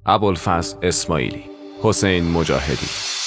ابوالفضل اسماعیلی، حسین مجاهدی.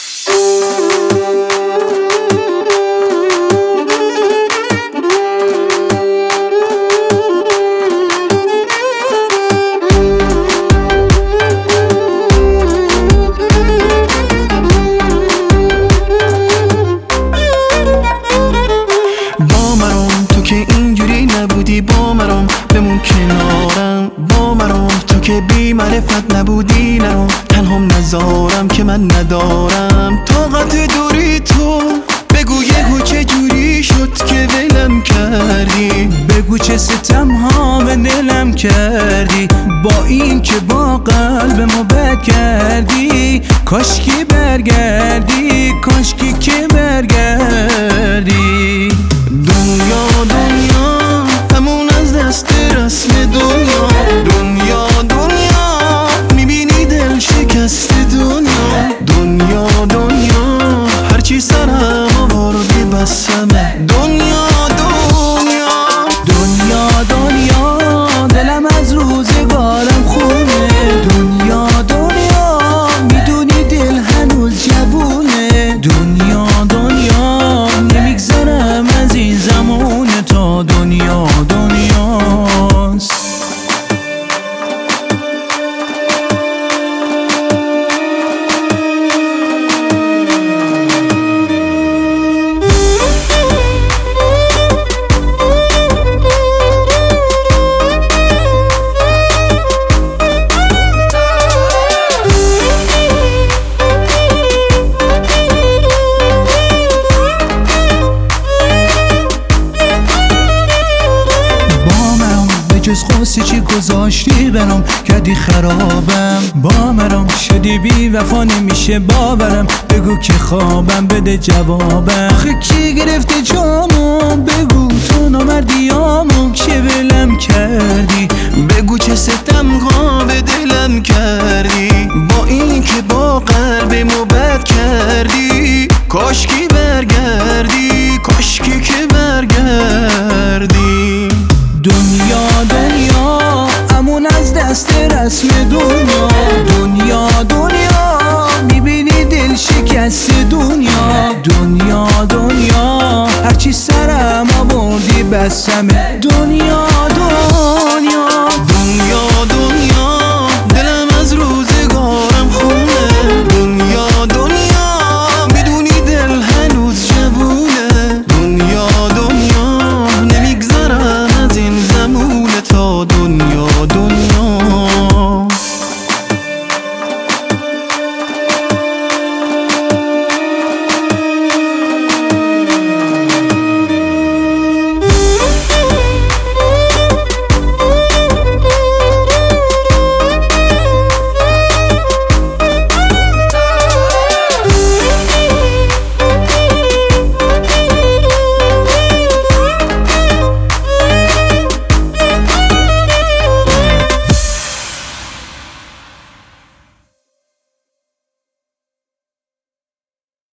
با مرام بمون کنارم، با مرام تو که بی معرفت نبودی، نرام تنهام نذارم که من ندارم طاقت دوری تو. بگو یهو چه جوری شد که ولم کردی، بگو چه ستم ها به دلم کردی، با این که با قلبمو بد کردی. کاشکی برگردی، کاشکی که برگردی. دنیا دنیا همون از دست رسم دنیا، دنیا دنیا میبینی دل شکست دنیا، دنیا دنیا هرچی سرم آوردی بسمه. دنیا دنیا دنیا دنیا دلم از روزگارم خونه، دنیا دنیا میدونی دل هنوز جوونه. دنیا دنیا نمیگذرم از این زمونه تا دنیا دنیاست. جز خواستی چی گذاشتی برام، کردی خرابم. با مرام شدی بی وفا نمیشه باورم، بگو که خوابم بده جوابم. آخه کی گرفته جامو، بگو تو نامردیامو که ولم کردی. بگو چه ستم‌ها به دلم کردی، با این که با قلبمو بد کردی. کاشکی برگردی، کاشکی که برگردی. دنیا دنیا امون از دست رسم دنیا، دنیا دنیا میبینی دل شکست دنیا، دنیا دنیا هرچی سرم آوردی بسمه. دنیا